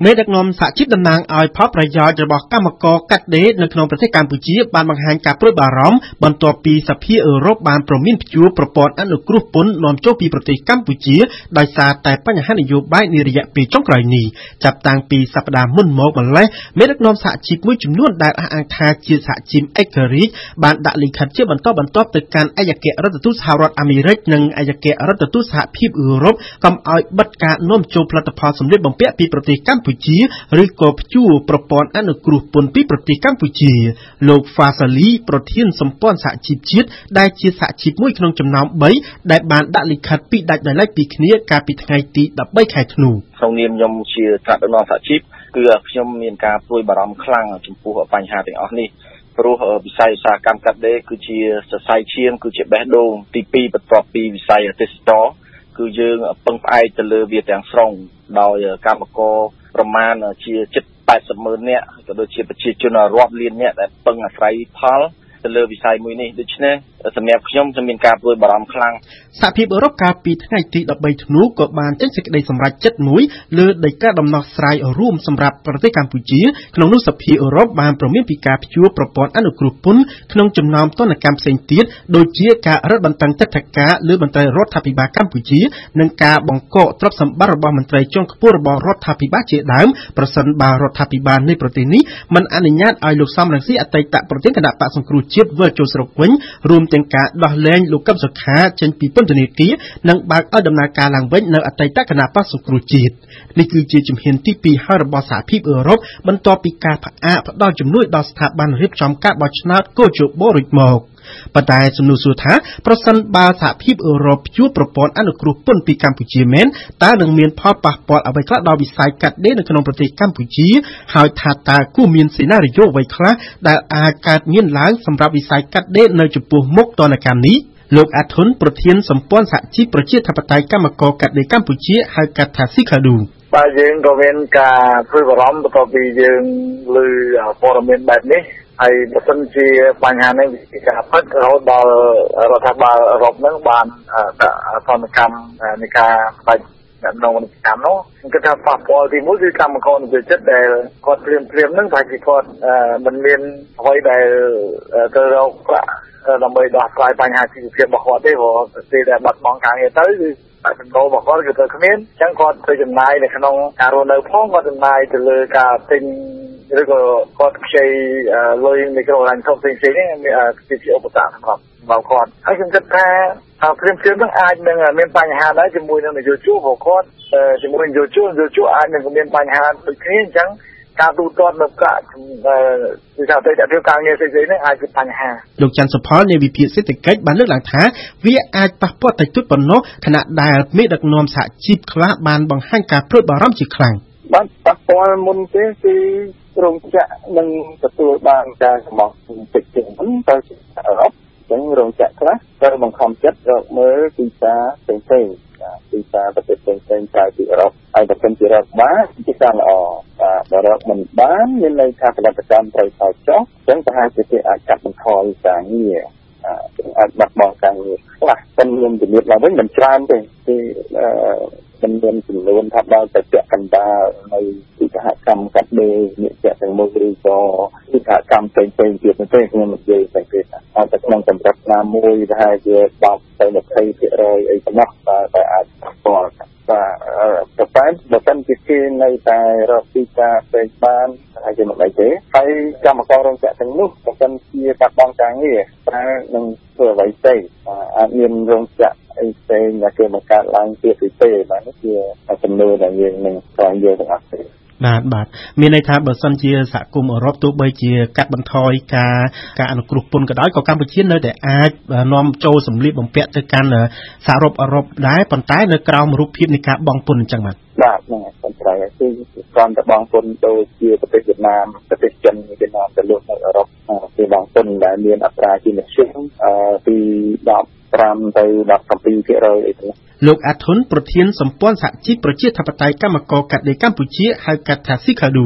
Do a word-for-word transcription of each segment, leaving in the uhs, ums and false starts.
មេដឹកនាំសហជីពតំណាងឲ្យផលប្រយោជន៍របស់កម្មករកាត់ដេរនៅក្នុងប្រទេសកម្ពុជាបានបង្ហាញការព្រួយបារម្ភបន្ទាប់ពីសភាអឺរ៉ុបបានព្រមានព្យួរប្រព័ន្ធអនុគ្រោះពន្ធនាំចូលពីប្រទេសកម្ពុជាដោយសារតែបញ្ហានយោបាយនារយៈពេលចុងក្រោយនេះចាប់តាំងពីសប្តាហ៍មុនមកម្លេះមេដឹកនាំសហជីពមួយចំនួនដែលអះអាងថាជាសហជីពឯករាជ្យបានដាក់លិខិតជាបន្តបន្ទាប់ទៅកាន់ឯកអគ្គរដ្ឋទូតសហរដ្ឋអាមេរិកនិងឯកអគ្គរដ្ឋទូតសហភាពអឺរ៉ុបកុំឲ្យបិទការនាំចូលផលិតផលសម្លៀកបំពាក់ពីប្រទេសកម្ពុជាឬក៏ព្យួរប្រព័ន្ធអនុគ្រោះពន្ធពីប្រទេសកម្ពុជាលោក Fasali ប្រធានសម្ព័ន្ធសហជីពជាតិដែលជាសហជីពមួយក្នុងចំណោមបីដែលបានដាក់លិខិតពីដាច់ដោយឡែកពីគ្នាកាលពីថ្ងៃទីដប់បីខែធ្នូក្នុងនាមខ្ញុំជាថ្នាក់ដឹកនាំសហជីពគឺខ្ញុំមានការព្រួយបារម្ភខ្លាំងចំពោះបញ្ហាទាំងអស់នេះព្រោះវិស័យឧស្សាហកម្មកាត់ដេរគឺជាសរសៃឈាមគឺជាបេះដូងទីពីរបន្ទាប់ពីវិស័យទេសចរណ៍គឺយើងពឹងផ្អែកទៅលើវាទាំងស្រុងដោយកម្មករប្រមាណជាជិតแปดสิบម៉ឺននាក់ក៏ដូចជាប្រជាជនរាប់លាននាក់ដែលពឹងអាស្រ័យផលទៅលើវិស័យមួយនេះដូច្នេះសម្រាប់ខ្ញុំខ្ញុំមានការព្រួយបារម្ភខ្លាំងសហភាពអឺរ៉ុបកាលពីថ្ងៃទីដប់បីធ្នូក៏បានចេញសេចក្តីសម្រេចចិត្តមួយលើដីកាដំណោះស្រាយរួមសម្រាប់ប្រទេសកម្ពុជាក្នុងនោះសភាអឺរ៉ុបបានព្រមានពីការព្យួរប្រព័ន្ធអនុគ្រោះពន្ធក្នុងចំណោមទណ្ឌកម្មផ្សេងទៀតដូចជាការរឹតបន្តឹងទិដ្ឋាការលើមន្ត្រីរដ្ឋាភិបាលកម្ពុជានិងការបង្កកទ្រព្យសម្បត្តិរបស់មន្ត្រីជាន់ខ្ពស់របស់រដ្ឋាភិបាលជាដើមប្រសិនបើរដ្ឋាភិបាលនៃប្រទេសនេះមិនអនុញ្ញាតឲ្យលោកសំរងស៊ីអតីតប្រធានគណៈបក្សសង្គ្រោះជាតិវិលចូលស្រុកវិញរួមទាំងការដោះលែងលោកកឹមសុខាចេញពីពន្ធនាគារនិងបើកឲ្យដំណើរការឡើងវិញនៅអតីតគណៈបក្សសង្គ្រោះជាតិនេះគឺជាជំហានទីពីរហើយរបស់សហភាពអឺរ៉ុបបន្ទាប់ពីការផ្អាកផ្ដល់ជំនួយដល់ស្ថាប័នរៀបចំការបោះឆ្នោតកោជបរួចមកប៉ុន្តែសំណួរសួរថាប្រសិនបើសហភាពអឺរ៉ុបព្យួរប្រព័ន្ធអនុគ្រោះពន្ធពីកម្ពុជាមែនតើនឹងមានផលប៉ះពាល់អ្វីខ្លះដល់វិស័យកាត់ដេរនៅក្នុងប្រទេសកម្ពុជាហើយថាតើគួរមានសេណារីយ៉ូអ្វីខ្លះដែលអាចកើតមានឡើងសម្រាប់វិស័យកាត់ដេរនៅចំពោះមុខទណ្ឌកម្មនេះលោកអាធុនប្រធានសម្ព័ន្ធសហជីពប្រជាធិបតេយ្យកម្មករកាត់ដេរកម្ពុជាហៅកាត់ថាស៊ីខាឌូបាទយើងក៏មានការព្រួយបារម្ភបន្ទាប់ពីយើងឮព័ត៌មានបែបនេះហើយបើសិនជាបញ្ហានេះវិការពិតរហូតដល់រដ្ឋាភិបាលអឺរ៉ុបនឹងបានដាក់សន្តិកម្មនៃការបាច់ដំណងវិកម្មនោះគឺថាប៉ះពាល់ទីមួយគឺកម្មករនិយោជិតដែលគាត់ព្រាមព្រាមនឹងប្រហែលជាគាត់មិនមានអ្វីដែលទៅរកដើម្បីដោះស្រាយបញ្ហាជីវភាពរបស់គាត់ទេព្រោះពេលដែលបាត់បង់ការងារទៅគឺចំណូលរបស់គាត់គឺទៅគ្មានអញ្ចឹងគាត់ទៅចំណាយនៅក្នុងការរស់នៅផងគាត់ចំណាយទៅលើការទិញឬក៏គាត់ខ្ចីលុយមីក្រូហិរញ្ញវត្ថុផ្សេងៗនេះគឺជាឧបសគ្គសម្រាប់របស់គាត់ហើយខ្ញុំគិតថាព្រាមព្រាមនឹងអាចនឹងមានបញ្ហាដែរជាមួយនឹងនយោជករបស់គាត់ជាមួយនយោជកនយោជកអាចនឹងមានបញ្ហាដូចគ្នាអញ្ចឹងការទូទាត់នៅកាគឺថាទៅតែការងារផ្សេងៗនេះអាចជាបញ្ហាលោកច័ន្ទសុផលនៃវិភាគសេដ្ឋកិច្ចបានលើកឡើងថាវាអាចប៉ះពាល់តែទុតប៉ុណ្ណោះខណៈដែលមេដឹកនាំសហជីពខ្លះបានបង្ហាញការព្រួយបារម្ភជាខ្លាំងបាទប៉ះពាល់មុនទេគឺរោងចក្រនឹងទទួលបានការចំអកតិចជាងមុនទៅអឺរ៉ុបអញ្ចឹងរោងចក្រខ្លះត្រូវបង្ខំចិត្តរកមើលទីផ្សារផ្សេងៗទីផ្សារប្រទេសផ្សេងៗក្រៅពីអឺរ៉ុបហើយបើមិនជារកបានជាការល្អបាទបើរកមិនបានមានន័យថាផលិតកម្មត្រូវថយចុះអញ្ចឹងប្រហែលជាគេអាចកាត់បន្ថយការងារអាចបាត់បង់ការងារខ្លះតែមានជំនាញឡើងវិញមិនច្រើនទេគឺមិនមានចំនួនថាដល់តែពាក់កណ្ដាលនៅឧស្សាហកម្មកាត់ដេរអ្នកពាក់ទាំងមួយឬក៏ឧស្សាហកម្មផ្សេងៗទៀតទេខ្ញុំនិយាយតែគេថាអត់តែក្នុងកម្រិតណាមួយប្រហែលជាដប់ទៅยี่สิบភាគរយអីប៉ុណ្ណោះតែអាចស្គាល់បាទប្រហែលបើមិនជាគេនៅតែរកទីផ្សារផ្សេងបានហើយជាមិនអីទេហើយកម្មកររោងចក្រទាំងនោះបើមិនជាបាត់បង់ការងារតែនឹងធ្វើអ្វីទេអាចមានរោងចក្រអីផ្សេងដែលគេបង្កើតឡើងទៀតទេបាទនេះជាចំនួនដែលយើងនឹងស្វែងយល់ទាំងអស់ទេបាទបាទមានន័យថាបើសិនជាសហគមន៍អឺរ៉ុបទោះបីជាកាត់បន្ថយការការអនុគ្រោះពន្ធក៏ដោយក៏កម្ពុជានៅតែអាចនាំចូលសម្ភារបំពាក់ទៅកាន់សហរដ្ឋអឺរ៉ុបដែរប៉ុន្តែនៅក្រោមរូបភាពនៃការបង់ពន្ធអញ្ចឹងបាទបាទហ្នឹងហើយប៉ុន្តែគឺគ្រាន់តែបង់ពន្ធដូចជាប្រទេសវៀតណាមប្រទេសចិនវៀតណាមទៅលក់នៅអឺរ៉ុបគេបង់ពន្ធដែលមានអត្រាជាមធ្យមពីដប់ប្រាំទៅដប់ប្រាំពីរភាគរយអីទៅលោកអាធុនប្រធានសម្ព័ន្ធសហជីពប្រជាធិបតេយ្យកម្មករកាត់ដេរកម្ពុជាហៅកាត់ថាស៊ីខាឌូខ្ញុំ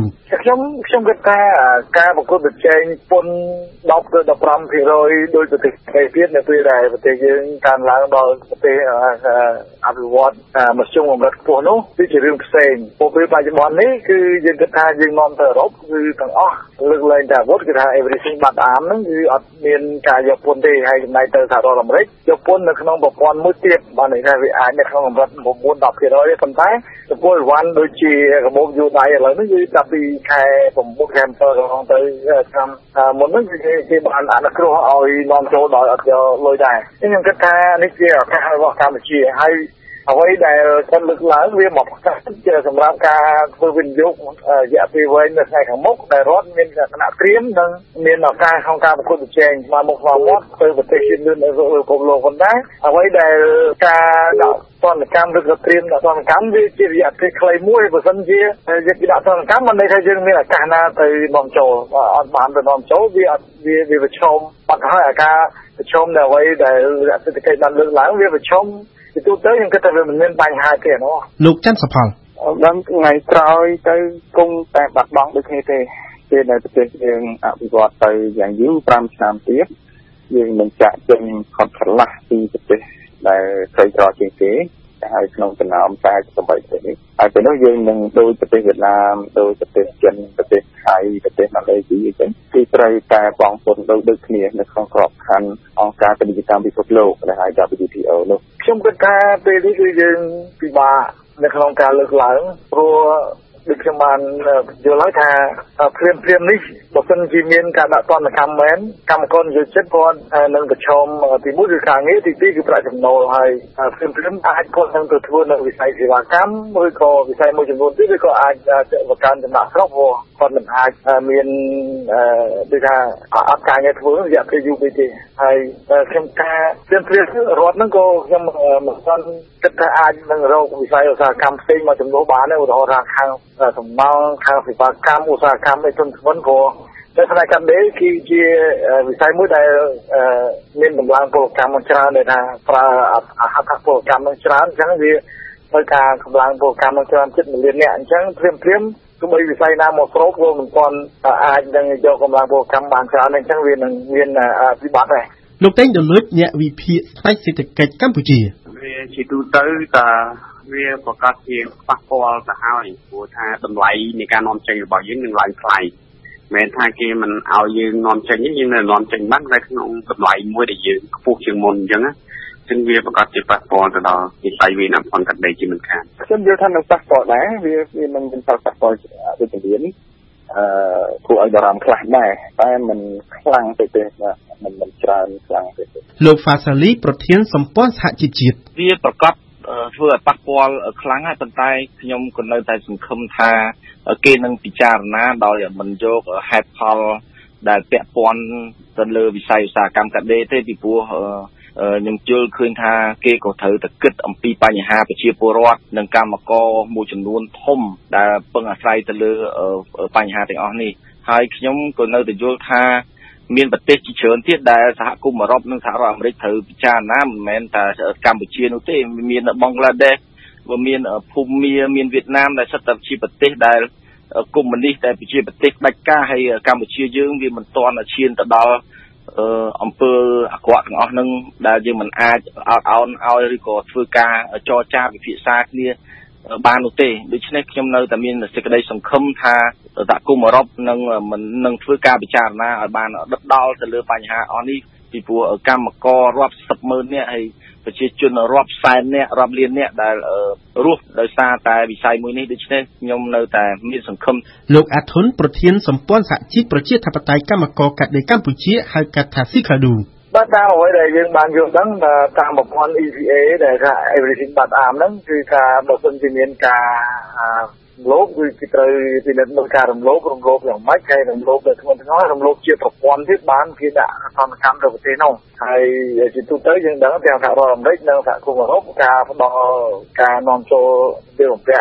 ខ្ញុំខ្ញុំគិតថាការប្រកួតប្រជែងពន្ធដប់ទៅដប់ប្រាំភាគរយដោយប្រទេសផ្សេងទៀតនៅពេលដែលប្រទេសយើងកើនឡើងដល់ប្រទេសអភិវឌ្ឍមធ្យមកម្រិតខ្ពស់នោះគឺជារឿងផ្សេងពួកពេលបច្ចុប្បន្ននេះគឺយើងគិតថាយើងនាំទៅអឺរ៉ុបគឺទាំងអស់លើកលែងតែអាវុធគឺថា everything but arm ហ្នឹងគឺអត់មានការយកពន្ធទេហើយចំណែកទៅសហរដ្ឋអាមេរិកយកពន្ធនៅក្នុងប្រព័ន្ធមួយទៀតបានន័យថាវាអាចនៅក្នុងកម្រិត nine to tenភាគរយ ទេប៉ុន្តែចំពោះវ៉ាន់ដូចជារបបយូដៃឥឡូវនេះគឺចាប់ពីខែsixខែ7កន្លងទៅឆ្នាំមុនហ្នឹងគេបានអនុគ្រោះឲ្យនាំចូលដោយអត់យកលុយដែរខ្ញុំគិតថានេះជាឱកាសរបស់កម្ពុជាហើយអ្វីដែលខ្ញុំលើកឡើងវាមកប្រកាសជាសម្រាប់ការធ្វើវិនិយោគរយៈពេលវែងនៅថ្ងៃខាងមុខដែលរដ្ឋមានគណៈត្រៀមនិងមានឱកាសក្នុងការប្រកួតប្រជែងមកមុខមកមាត់ទៅប្រទេសជាតិនៅលើពិភពលោកប៉ុន្តែអ្វីដែលការដាក់ទណ្ឌកម្មឬក៏ត្រៀមដាក់ទណ្ឌកម្មវាជារយៈពេលខ្លីមួយបើមិនជាយើងដាក់ទណ្ឌកម្មមិនន័យថាយើងមានឱកាសណាទៅនាំចូលអត់បានទៅនាំចូលវាអត់វាវាប្រឈមបាត់ហើយអាការប្រឈមនៅអ្វីដែលសេដ្ឋកិច្ចបានលើកឡើងវាប្រឈមទូទៅខ្ញុំគិតថាវាមិនមានបញ្ហាទេណាលោកច័ន្ទសុផលដល់ថ្ងៃក្រោយទៅគង់តែបាត់បង់ដូចគ្នាទេពេលនៅប្រទេសយើងអភិវឌ្ឍទៅយ៉ាងយូរfiveឆ្នាំទៀតយើងនឹងចាក់ចេញខុសឆ្លាស់ពីប្រទេសដែលក្រីក្រជាងគេហើយក្នុងចំណោមតែeightyប្រទេសនេះហើយពេលនោះយើងនឹងដូចប្រទេសវៀតណាមដូចប្រទេសចិនប្រទេសថៃប្រទេសម៉ាឡេស៊ីអញ្ចឹងគឺត្រូវតែបងប្អូនដូចដូចគ្នានៅក្នុងក្របខ័ណ្ឌអង្គការពាណិជ្ជកម្មពិភពលោកដែលហៅថា W T O នោះខ្ញុំគិតថាពេលនេះគឺយើងពិបាកនៅក្នុងការលើកឡើងព្រោះដូចខ្ញុំបានយល់ហើយថាព្រាមព្រាមនេះបើសិនជាមានការដាក់ទណ្ឌកម្មមែនកម្មករនិយោជិតគាត់នឹងប្រឈមទីមួយគឺការងារទីពីរគឺប្រាក់ចំណូលហើយព្រាមព្រាមអាចគាត់នឹងទៅធ្វើនៅវិស័យសេវាកម្មឬក៏វិស័យមួយចំនួនទៀតឬក៏អាចបង្កើនចំណាក់ស្រុកព្រោះគាត់មិនអាចមានដូចថាអត់ការងារធ្វើរយៈពេលយូរពេកទេហើយខ្ញុំការព្រាមព្រាមរដ្ឋហ្នឹងក៏ខ្ញុំមិនស្គាល់គិតថាអាចនឹងរកវិស័យឧស្សាហកម្មផ្សេងមកចំនួនបានដែរឧទាហរណ៍ថាខាងសំណង់ខាងសេវាកម្មឧស្សាហកម្មឯទុនធ្ងន់ក៏តែផ្នែកកាដេគឺជាវិស័យមួយដែលមានកម្លាំងពលកម្មច្រើនដែលថាប្រើអហត្ថពលកម្មនឹងច្រើនអញ្ចឹងវាត្រូវការកម្លាំងពលកម្មនឹងច្រើនជិតមួយលាននាក់អញ្ចឹងព្រាមព្រាមទោះបីវិស័យណាមកស្រូបក៏មិនទាន់អាចនឹងយកកម្លាំងពលកម្មបានច្រើនអញ្ចឹងវានឹងមានវិបត្តិដែរលោកតេងដលួចអ្នកវិភាគផ្នែកសេដ្ឋកិច្ចកម្ពុជាវាជាទូទៅតាវាប្រកាសជាប៉ះពាល់ទៅហើយព្រោះថាតម្លៃនៃការនាំចេញរបស់យើងនឹងឡើងថ្លៃមិនថាគេមិនឲ្យយើងនាំចេញទេយើងនៅនាំចេញបានតែក្នុងតម្លៃមួយដែលយើងខ្ពស់ជាងមុនអញ្ចឹងណាចឹងវាប្រកាសជាប៉ះពាល់ទៅដល់វិស័យវាណាផងកាត់ដេកជាមិនខានខ្ញុំយល់ថានឹងប៉ះពាល់ដែរវាវានឹងមានប៉ះពាល់វិជ្ជានេះអឺគួរឲ្យបារម្ភខ្លះដែរតែមិនខ្លាំងទេទេមិនមិនច្រើនខ្លាំងទេលោកហ្វាសាលីប្រធានសម្ព័ន្ធសហជីវជាតិវាប្រកាសធ្វើឲ្យប៉ះពាល់ខ្លាំងហើយប៉ុន្តែខ្ញុំក៏នៅតែសង្ឃឹមថាគេនឹងពិចារណាដោយមិនយកហេតុផលដែលពាក់ព័ន្ធទៅលើវិស័យឧស្សាហកម្មកាដេទេពីព្រោះខ្ញុំយល់ឃើញថាគេក៏ត្រូវតែគិតអំពីបញ្ហាប្រជាពលរដ្ឋនិងកម្មករមួយចំនួនធំដែលពឹងអាស្រ័យទៅលើបញ្ហាទាំងអស់នេះហើយខ្ញុំក៏នៅតែយល់ថាមានប្រទេសជាច្រើនទៀតដែលសហគមន៍អឺរ៉ុបនិងសហរដ្ឋអាមេរិកត្រូវពិចារណាមិនមែនតែកម្ពុជានោះទេមានបង់ក្លាដេសមានភូមាមានវៀតណាមដែលសិតតែជាប្រទេសដែលកុម្មុយនីសតែជាប្រទេសដាច់ការហើយកម្ពុជាយើងវាមិនទាន់ឈានទៅដល់អំពើអាក្រក់ទាំងអស់ហ្នឹងដែលយើងមិនអាចអត់អោនឲ្យឬក៏ធ្វើការចរចាពិភាក្សាគ្នាបាននោះទេដូច្នេះខ្ញុំនៅតែមានសេចក្តីសង្ឃឹមថាសហគមន៍អឺរ៉ុបនឹងមិននឹងធ្វើការពិចារណាឲ្យបានដិតដល់ទៅលើបញ្ហាអស់នេះពីព្រោះកម្មកររាប់សិបម៉ឺននាក់ហើយប្រជាជនរាប់សែននាក់រាប់លាននាក់ដែលរស់ដោយសារតែវិស័យមួយនេះដូច្នេះខ្ញុំនៅតែមានសង្ឃឹមលោកអាធុនប្រធានសម្ព័ន្ធសហជីពប្រជាធិបតេយ្យកម្មករកាដេកម្ពុជាហៅកាត់ថា Sikadu បាទតាមអ្វីដែលយើងបានយល់ដឹងតាមប្រព័ន្ធ E V A ដែលថា everything but arm ហ្នឹងគឺការបើសិនជាមានការលោកគឺគេត្រូវពិនិត្យមើលការរំលោភរំលោភយ៉ាងម៉េចហើយរំលោភដល់ធ្ងន់ធ្ងររំលោភជាប្រព័ន្ធទៀតបានគេដាក់សកម្មកម្មទៅប្រទេសនោះហើយជាទូទៅយើងដឹងទាំងសហរដ្ឋអាមេរិកនិងសហគមន៍អឺរ៉ុបការផ្ដល់ការនាំចូលវាបំពាក់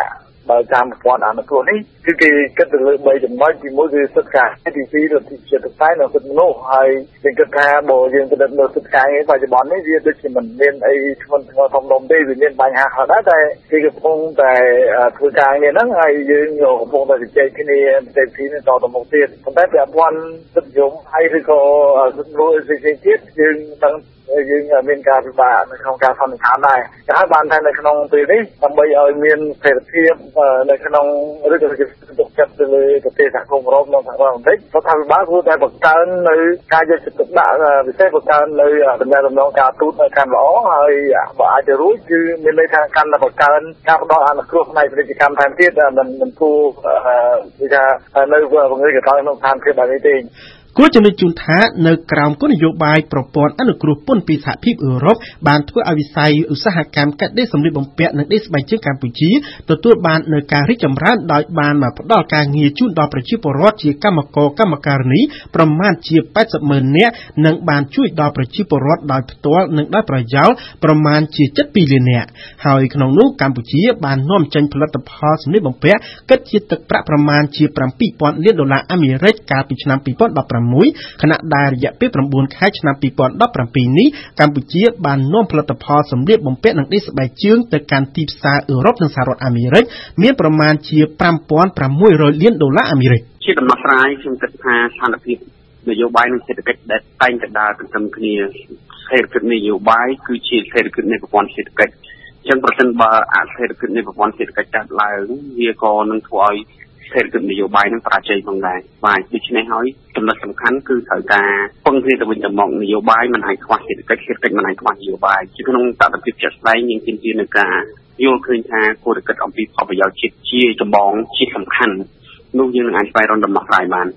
បើតាមប្រព័ន្ធអនុគ្រោះនេះគឺគេគិតទៅលើបីចំណុចទីមួយគឺសិទ្ធិការទីពីរគឺសិទ្ធិកាយនិងសិទ្ធិមនុស្សហើយគេគិតថាបើយើងទៅលើសិទ្ធិកាយបច្ចុប្បន្ននេះវាដូចជាមិនមានអីធ្ងន់ធ្ងរធំដុំទេវាមានបញ្ហាខ្លះដែរតែគេកំពុងតែធ្វើការងារហ្នឹងហើយយើងកំពុងតែជជែកគ្នាទៅទីនេះតទៅមុខទៀតប៉ុន្តែពាក់ព័ន្ធសិទ្ធិយមហើយឬក៏សិទ្ធិមនុស្សផ្សេងៗទៀតយើងនឹងយើងមានការពិបាកនៅក្នុងការសន្និដ្ឋានដែរហើយបានតែនៅក្នុងពេលនេះដើម្បីឲ្យមានស្ថិរភាពនៅក្នុងឬក៏ជាទុកចិត្តទៅលើប្រទេសសហគមន៍អឺរ៉ុបនិងសហរដ្ឋអាមេរិករដ្ឋាភិបាលគួរតែបង្កើននៅការយកចិត្តទុកដាក់ពិសេសបង្កើននៅដំណើរដំណងការទូតនៅកាន់ល្អហើយបើអាចទៅរួចគឺមានន័យថាកាន់តែបង្កើនការផ្ដល់អនុគ្រោះផ្នែកពាណិជ្ជកម្មថែមទៀតមិនមិនគួរគឺថានៅពង្រីកដល់ក្នុងស្ថានភាពបែបនេះទេគួរជំរុញជូនថានៅក្រោមគោលនយោបាយប្រព័ន្ធអនុគ្រោះពន្ធពីសហភាពអឺរ៉ុបបានធ្វើឲ្យវិស័យឧស្សាហកម្មកាត់ដេរសម្លៀកបំពាក់និងដេរស្បែកជើងកម្ពុជាទទួលបាននូវការរីកចម្រើនដោយបានផ្ដល់ការងារជូនដល់ប្រជាពលរដ្ឋជាកម្មករកម្មការិនីប្រមាណជាแปดสิบម៉ឺននាក់និងបានជួយដល់ប្រជាពលរដ្ឋដោយផ្ទាល់និងដោយប្រយោលប្រមាណជាជិតពីរលាននាក់ហើយក្នុងនោះកម្ពុជាបាននាំចេញផលិតផលសម្លៀកបំពាក់គិតជាទឹកប្រាក់ប្រមាណជាប្រាំពីរពាន់លានដុល្លារអាមេរិកកាលពីឆ្នាំពីរពាន់ដប់ប្រាំមួយខណៈដែលរយៈពេលប្រាំបួនខែឆ្នាំពីរពាន់ដប់ប្រាំពីរនេះកម្ពុជាបាននាំផលិតផលសម្លៀកបំពាក់និងដេរស្បែកជើងទៅកាន់ទីផ្សារអឺរ៉ុបនិងសហរដ្ឋអាមេរិកមានប្រមាណជាប្រាំពាន់ប្រាំមួយរយលានដុល្លារអាមេរិកជាដំណោះស្រាយខ្ញុំគិតថាស្ថានភាពនយោបាយនិងសេដ្ឋកិច្ចដែលតែងតែដើរទន្ទឹមគ្នាស្ថិរភាពនយោបាយគឺជាស្ថិរភាពនៃប្រព័ន្ធសេដ្ឋកិច្ចអញ្ចឹងប្រសិនបើអស្ថិរភាពនៃប្រព័ន្ធសេដ្ឋកិច្ចកើតឡើងវាក៏នឹងធ្វើឲ្យស្ថិរភាពនយោបាយនឹងបរាជ័យផងដែរបាទដូច្នេះហើយចំណុចសំខាន់គឺត្រូវការពង្រឹងទៅវិញទៅមកនយោបាយមិនអាចខ្វះសេដ្ឋកិច្ចសេដ្ឋកិច្ចមិនអាចខ្វះនយោបាយជាក្នុងតតិភាពជាក់ស្ដែងយើងទាមទារនឹងការយល់ឃើញថាគោលគិតអំពីផលប្រយោជន៍ជាតិជាចម្បងជាសំខាន់នោះយើងនឹងអាចស្វែងរកដំណោះស្រាយបាន